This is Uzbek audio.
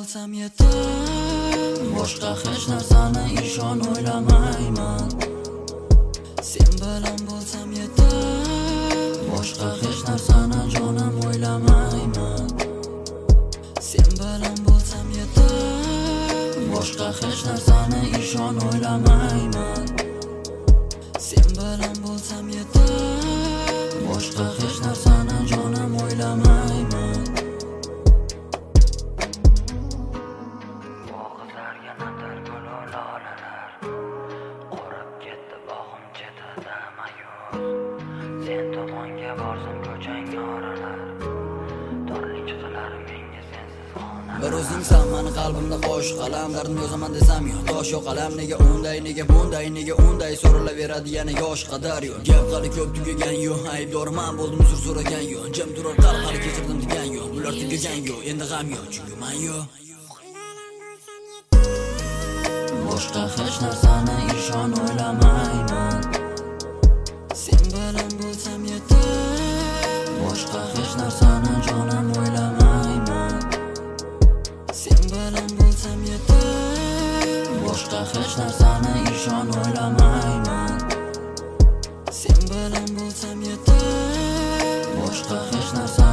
bo'lsam yetar. Boshqa hech narsani ishon o'ylamayman. Sen bilan bo'lsam yetar. Boshqa hech narsani jonim o'ylamayman. Sen bilan bo'lsam yetar. Boshqa hech narsani ishon o'ylamayman. Sen bilan bo'lsam yetar. Boshqa hech narsani jonim o'ylamayman. Bog'larga natar gul lolalar, qurib ketdi bog'im chetida mayus. Sen tomonga borsam ko'chang oralar, torlik chiqilar menga sensiz ona. Bir o'zingsan meni qalbimda qo'sh qalam, dardni yozaman desam yo'q, tosh yo'q qalam. Nega unday, nega bunday, nega unday so'rilaveradi yana yosh qadar yo'q. Gap hali ko'p tugagan yo'q, aybdorman bo'ldim uzr so'ragan yo'q. Jim turar qalb hali kechirdim degan yo'q. Bular tugagan yo'q, endi g'am yo'q, chunki men yo'q. Boshqa hech narsani ishon o'ylamayman. Sen bilan bo'lsam yetar. Boshqa hech narsani jonim o'ylamayman. Sen bilan bo'lsam yetar. Boshqa hech narsani ishon o'ylamayman. Sen bilan bo'lsam yetar. Boshqa hech narsani